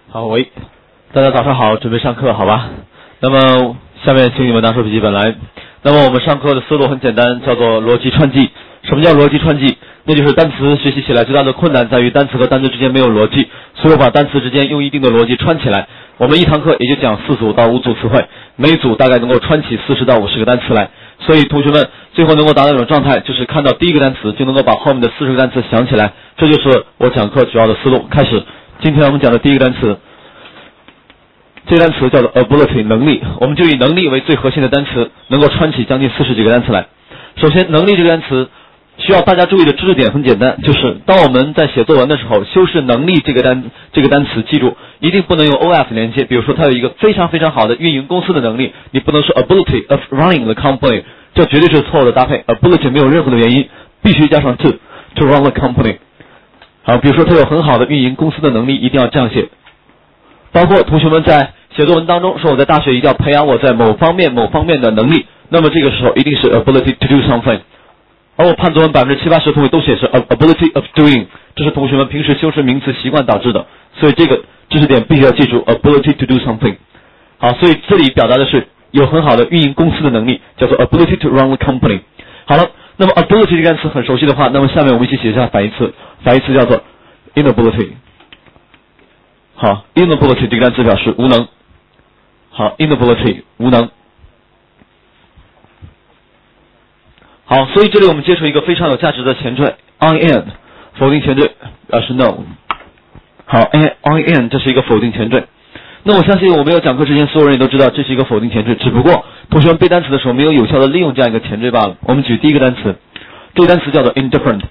好，喂，大家早上好，准备上课好吧？那么下面请你们拿出笔记本来。那么我们上课的思路很简单，叫做逻辑串记。什么叫逻辑串记？那就是单词学习起来最大的困难在于单词和单词之间没有逻辑，所以我把单词之间用一定的逻辑串起来。我们一堂课也就讲4组到5组词汇，每组大概能够串起40到50个单词来。所以同学们最后能够达到一种状态，就是看到第一个单词就能够把后面的40个单词想起来。这就是我讲课主要的思路。开始，今天我们讲的第一个单词，这个单词叫做 ability 能力，我们就以能力为最核心的单词，能够串起将近40几个单词来。首先，能力这个单词需要大家注意的知识点很简单，就是当我们在写作文的时候，修饰能力这个单词，记住一定不能用 of 连接。比如说，它有一个非常非常好的运营公司的能力，你不能说 ability of running the company， 这绝对是错误的搭配。ability 没有任何的原因，必须加上 to run the company。好，比如说它有很好的运营公司的能力，一定要这样写。包括同学们在写作文当中说，我在大学一定要培养我在某方面的能力，那么这个时候一定是 ability to do something。而我判作文70-80%同学都写是 ability of doing， 这是同学们平时修饰名词习惯导致的，所以这个知识点必须要记住 ability to do something。好，所以这里表达的是有很好的运营公司的能力，叫做 ability to run the company。好了，那么 ability 这个单词很熟悉的话，那么下面我们一起写一下反义词，反义词叫做 inability。好 ，inability 这个单词表示无能。好 ，inability 无能。好，所以这里我们接触一个非常有价值的前缀 I am， 否定前缀表示 no。好 ，I am 这是一个否定前缀。那我相信我没有讲课之前，所有人也都知道这是一个否定前缀，只不过同学们背单词的时候没有有效的利用这样一个前缀罢了。我们举第一个单词，这个单词叫做 indifferent。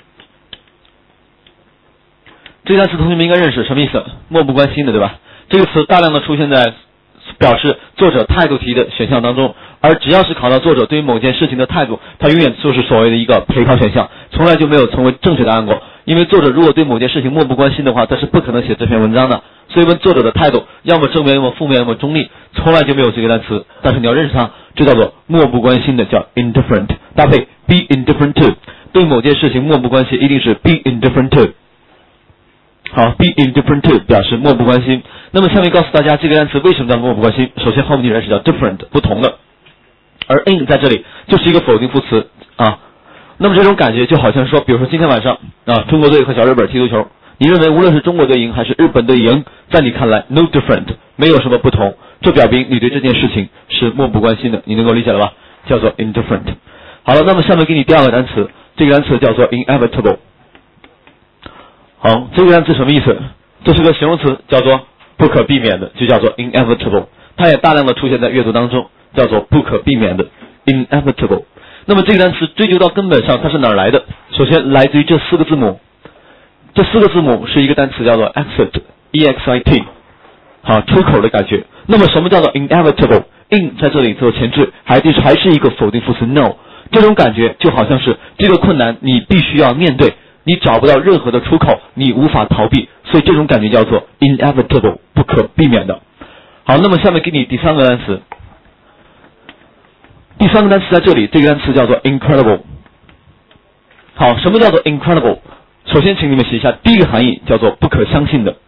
这个单词同学们应该认识，什么意思？漠不关心的，对吧？这个词大量的出现在表示作者态度题的选项当中，而只要是考到作者对于某件事情的态度，它永远就是所谓的一个陪考选项，从来就没有成为正确答案过。因为作者如果对某件事情漠不关心的话，他是不可能写这篇文章的。所以问作者的态度，要么正面，要么负面，要么中立，从来就没有这个单词。但是你要认识它，这叫做漠不关心的，叫 indifferent， 搭配 be indifferent to， 对某件事情漠不关心，一定是 be indifferent to。好 ，be indifferent to 表示漠不关心。那么下面告诉大家这个单词为什么叫漠不关心。首先后面你认识叫 different 不同的，而 in 在这里就是一个否定副词啊。那么这种感觉就好像说，比如说今天晚上啊，中国队和小日本踢足球，你认为无论是中国队赢还是日本队赢，在你看来 no different 没有什么不同，这表明你对这件事情是漠不关心的，你能够理解了吧？叫做 indifferent。好了，那么下面给你第二个单词，这个单词叫做 inevitable。好，这个单词什么意思？这是个形容词，叫做不可避免的，就叫做 inevitable。它也大量的出现在阅读当中，叫做不可避免的 inevitable。那么这个单词追究到根本上，它是哪儿来的？首先来自于这4个字母，这4个字母是一个单词叫做 exit， 好，出口的感觉。那么什么叫做 inevitable？in 在这里做前置，还是一个否定副词 no。这种感觉就好像是这个困难你必须要面对。你找不到任何的出口，你无法逃避，所以这种感觉叫做 inevitable， 不可避免的。好，那么下面给你第3个单词，第3个单词在这里，这个单词叫做 incredible。好，什么叫做 incredible？ 首先请你们写一下第一个含义，叫做不可相信的。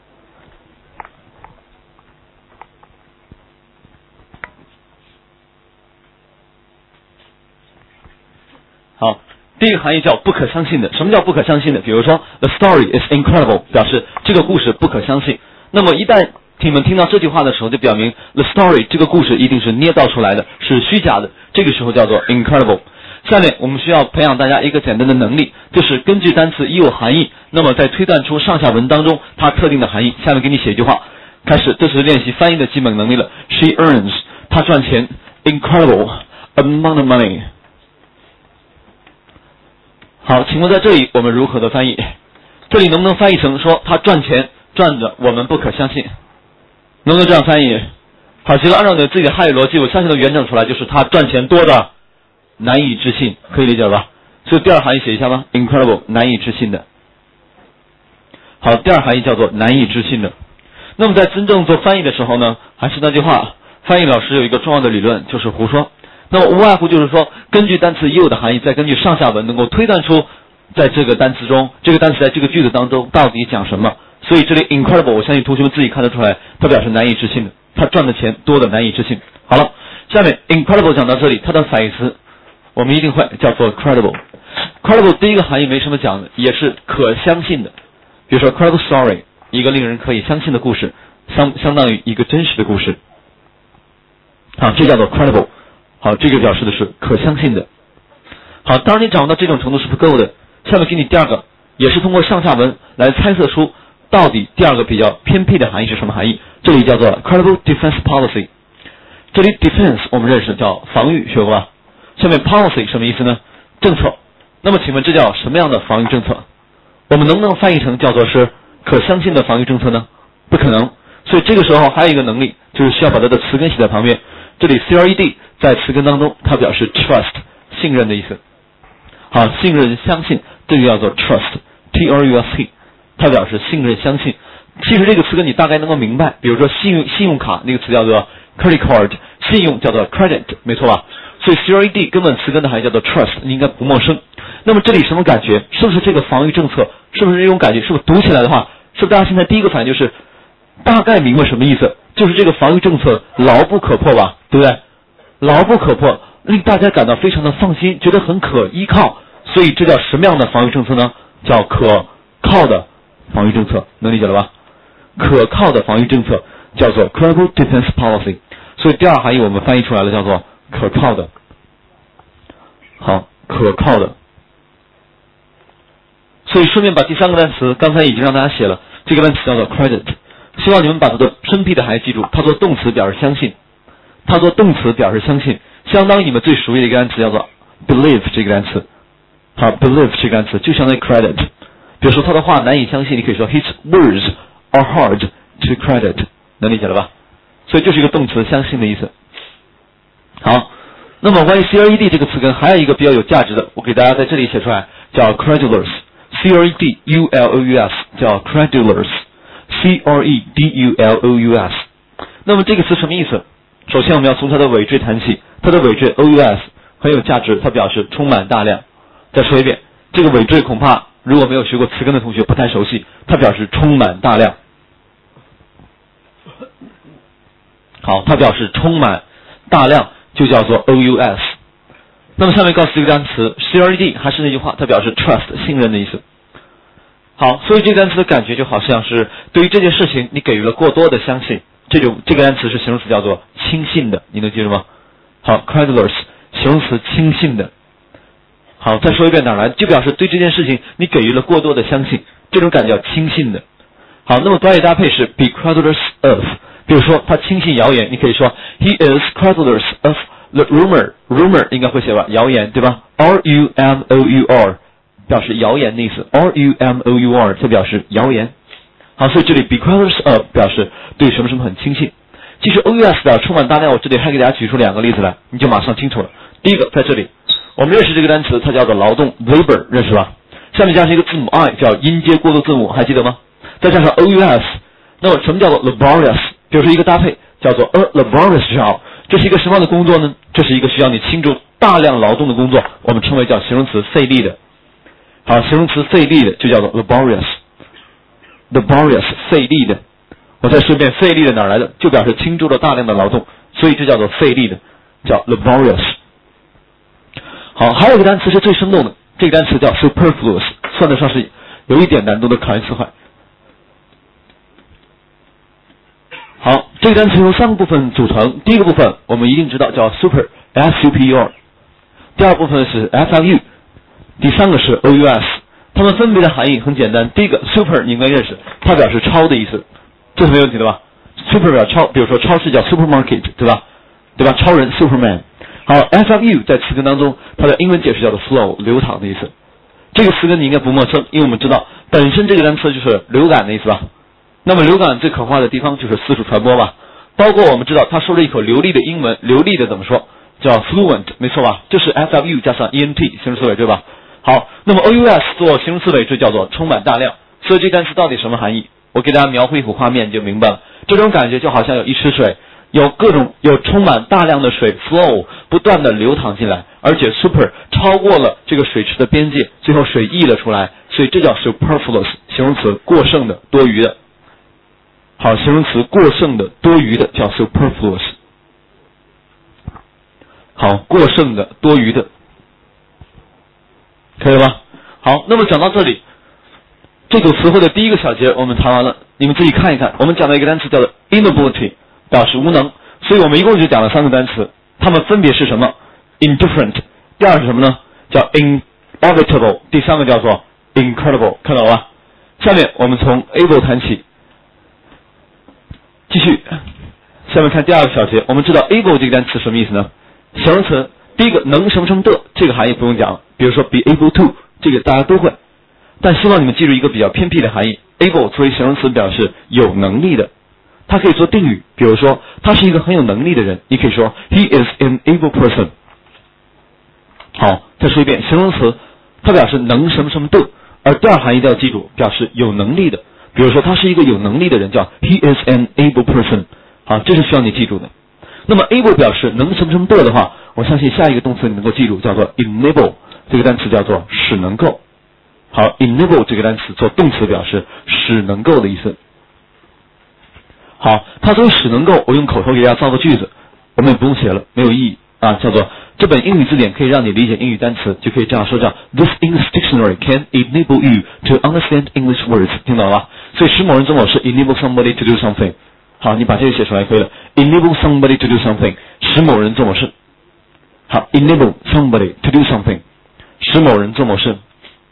好。第一个含义叫不可相信的。什么叫不可相信的？比如说 The story is incredible， 表示这个故事不可相信。那么一旦你们听到这句话的时候，就表明 The story 这个故事一定是捏造出来的，是虚假的，这个时候叫做 incredible。下面我们需要培养大家一个简单的能力，就是根据单词已有含义，那么再推断出上下文当中它特定的含义。下面给你写一句话，开始，这是练习翻译的基本能力了。She earns， 她赚钱 incredible amount of money。好，请问在这里我们如何的翻译？这里能不能翻译成说他赚钱赚的我们不可相信？能不能这样翻译？好，其实按照你自己的汉语逻辑，我相信能圆整出来，就是他赚钱多的难以置信，可以理解了吧？所以第二含义写一下吗 ？incredible 难以置信的。好，第二含义叫做难以置信的。那么在真正做翻译的时候呢，还是那句话，翻译老师有一个重要的理论，就是胡说。那么无外乎就是说，根据单词已有的含义，再根据上下文能够推断出在这个单词中，这个单词在这个句子当中到底讲什么。 所以这里 incredible 我相信同学们自己看得出来，它表示难以置信的，他赚的钱多的难以置信。好了，下面 incredible 讲到这里，它的反义词我们一定会叫做 credible。credible 第一个含义没什么讲的，也是可相信的。比如说 credible story， 一个令人可以相信的故事，相当于一个真实的故事。好，这叫做 credible。好，这个表示的是可相信的。好，当然你掌握到这种程度是不够的，下面给你第二个，也是通过上下文来猜测出到底第二个比较偏僻的含义是什么含义。这里叫做 credible defense policy。这里 defense 我们认识叫防御，学过吧？下面 policy 什么意思呢？政策。那么请问这叫什么样的防御政策？我们能不能翻译成叫做是可相信的防御政策呢？不可能。所以这个时候还有一个能力，就是需要把它的词根写在旁边。这里 CRED 在词根当中它表示 trust 信任的意思。好，信任相信，这个叫做 trust，T-R-U-S-T， 它表示信任相信。其实这个词根你大概能够明白，比如说信用卡那个词叫做 credit card， 信用叫做 credit， 没错吧？所以 CRED 根本词根的含义叫做 trust， 你应该不陌生。那么这里什么感觉？是不是这个防御政策？是不是这种感觉？是不是读起来的话，是不是大家现在第一个反应就是大概明白什么意思？就是这个防御政策牢不可破吧，对不对？牢不可破，令大家感到非常的放心，觉得很可依靠。所以这叫什么样的防御政策呢？叫可靠的防御政策，能理解了吧？可靠的防御政策叫做 credible defense policy。所以第二含义我们翻译出来了，叫做可靠的。好，可靠的。所以顺便把第三个单词刚才已经让大家写了，这个单词叫做 credit。希望你们把它的生僻的含义记住，它做动词表示相信，它做动词表示相信，相当于你们最熟悉的一个单词叫做 believe 这个单词。好 ，believe 这个单词就相当于 credit。比如说他的话难以相信，你可以说 his words are hard to credit， 能理解了吧？所以就是一个动词相信的意思。好，那么关于 CRED 这个词根还有一个比较有价值的，我给大家在这里写出来，叫 credulous，C-R-E-D-U-L-O-U-S， 叫 credulous，C-R-E-D-U-L-O-U-S。那么这个词什么意思？首先我们要从它的尾缀谈起，它的尾缀 O-U-S 很有价值，它表示充满大量。再说一遍，这个尾缀恐怕如果没有学过词根的同学不太熟悉，它表示充满大量。好，它表示充满大量就叫做 O-U-S。那么下面告诉这个单词 CRED 还是那句话，它表示 trust 信任的意思。好，所以这个单词的感觉就好像是对于这件事情你给予了过多的相信，这个单词是形容词叫做轻信的，你能记住吗？好 credulous 形容词轻信的。好，再说一遍哪来？就表示对这件事情你给予了过多的相信，这种感觉叫轻信的。好，那么短语搭配是 be credulous of， 比如说他轻信谣言，你可以说 he is credulous of the rumor 应该会写吧，谣言对吧？ R-U-M-O-U-R 表示谣言的意思， R-U-M-O-U-R 这表示谣言。好，所以这里 be credulous of 表示对什么什么很轻信。其实 O-U-S 表示充满大量，我这里还给大家举出两个例子来，你就马上清楚了。第一个在这里我们认识这个单词，它叫做劳动 labor， 认识吧？下面加上一个字母 I， 叫音阶过渡字母，还记得吗？再加上 O-U-S， 那么什么叫做 laborious？ 比如说一个搭配叫做 a laborious job， 这是一个什么样的工作呢？这是一个需要你倾注大量劳动的工作，我们称为叫形容词费力的。好，形容词费力的就叫做 laborious， 费力的。我再说一遍，费力的哪来的？就表示倾注了大量的劳动，所以这叫做费力的，叫 laborious。好，还有一个单词是最生动的，这个单词叫 superfluous， 算得上是有一点难度的考研词汇。好，这个单词由三个部分组成，第一个部分我们一定知道叫 super S-U-P-E-R， 第二部分是 F-L-U， 第三个是 O-U-S， 它们分别的含义很简单。第一个 super 你应该认识，它表示超的意思，这是没问题的吧？ super 表示超，比如说超市叫 supermarket， 对吧？超人 Superman。好 F-L-U 在词根当中它的英文解释叫做 flow 流淌的意思。这个词根你应该不陌生，因为我们知道本身这个单词就是流感的意思吧。那么流感最可怕的地方就是四处传播吧，包括我们知道他说了一口流利的英文，流利的怎么说？叫 fluent， 没错吧？这是 F-L-U 加上 E-N-T 形容词尾缀吧。好，那么 O-U-S 做形容词尾缀叫做充满大量，所以这单词到底什么含义？我给大家描绘一幅画面你就明白了。这种感觉就好像有一池水，有充满大量的水 flow 不断的流淌进来，而且 super 超过了这个水池的边界，最后水溢了出来，所以这叫 superfluous 形容词过剩的多余的。 好，形容词过剩的、多余的叫 superfluous。好，过剩的、多余的，可以了吧？好，那么讲到这里，这组词汇的第一个小节我们谈完了，你们自己看一看，我们讲到一个单词叫做 inability， 表示无能，所以我们一共就讲了3个单词，它们分别是什么 ？indifferent， 第二是什么呢？叫 inevitable， 第3个叫做 incredible， 看到了吧？下面我们从 able 谈起，继续，下面看第2个小节，我们知道 able 这个单词什么意思呢？形容词，第一个能什么什么的，这个含义不用讲了，比如说 be able to， 这个大家都会。但希望你们记住一个比较偏僻的含义 ，able 作为形容词表示有能力的，它可以做定语，比如说他是一个很有能力的人，你可以说 he is an able person。好，再说一遍，形容词它表示能什么什么的，而第2含义都要记住，表示有能力的，比如说他是一个有能力的人，叫 he is an able person。好，这是需要你记住的。那么 able 表示能什么什么的话，我相信下一个动词你能够记住，叫做 enable， 这个单词叫做使能够。好 ，enable 这个单词做动词表示使能够的意思。好，它作为使能够，我用口头给大家造个句子，我们也不用写了，没有意义啊。叫做这本英语字典可以让你理解英语单词，就可以这样说叫 This English dictionary can enable you to understand English words， 听到了吧？所以使某人做某事 enable somebody to do something。好，你把这个写出来可以了 ，enable somebody to do something， 使某人做某事。好 ，enable somebody to do something， 使某人做某事。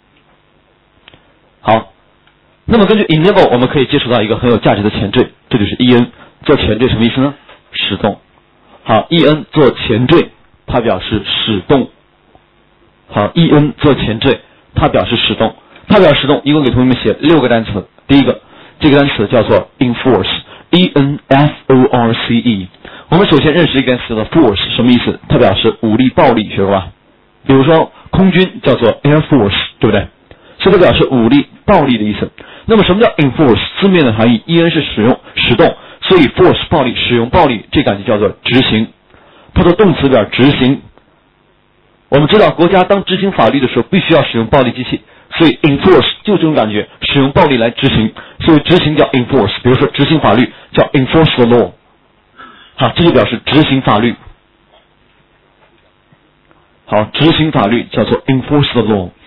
好，那么根据 enable， 我们可以接触到一个很有价值的前缀，这就是 en。做前缀什么意思呢？使动。好 ，en 做前缀，它表示使动。好 ，en 做前缀，它表示使动。它表示使动，一共给同学们写6个单词。第一个，这个单词叫做 enforce。E-N-F-O-R-C-E， 我们首先认识一个单词叫做 force， 什么意思？它表示武力、暴力，学过吧？比如说空军叫做 Air Force， 对不对？所以它表示武力、暴力的意思。那么什么叫 enforce？ 字面的含义 ，en 是使用、使动，所以 force 暴力、使用暴力，这感觉叫做执行。它的动词表执行。我们知道国家当执行法律的时候，必须要使用暴力机器。所以 enforce 就这种感觉，使用暴力来执行，所以执行叫 enforce。比如说执行法律叫 enforce the law， 好，这就表示执行法律。好，执行法律叫做 enforce the law。